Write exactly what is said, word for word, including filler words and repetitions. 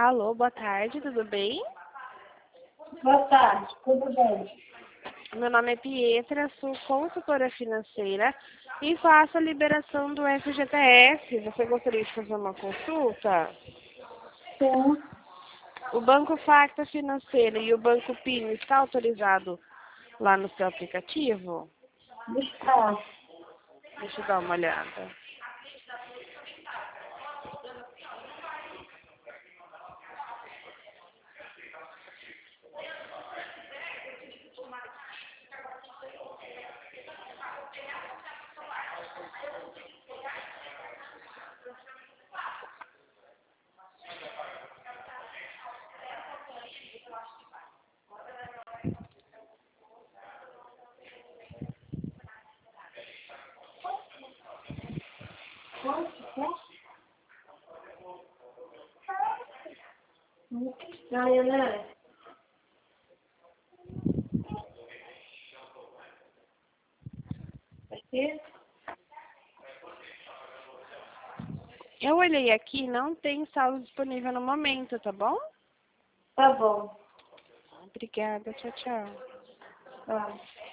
Alô, boa tarde, tudo bem? Boa tarde, tudo bem? Meu nome é Pietra, sou consultora financeira e faço a liberação do F G T S. Você gostaria de fazer uma consulta? Sim, O Banco Facta Financeira e o Banco Pino está autorizado lá no seu aplicativo? está. Deixa eu dar uma olhada. Muito estranho, né? Aqui? Eu olhei aqui, não tem saldo disponível no momento, tá bom? Tá bom. Obrigada, tchau, tchau. Tá.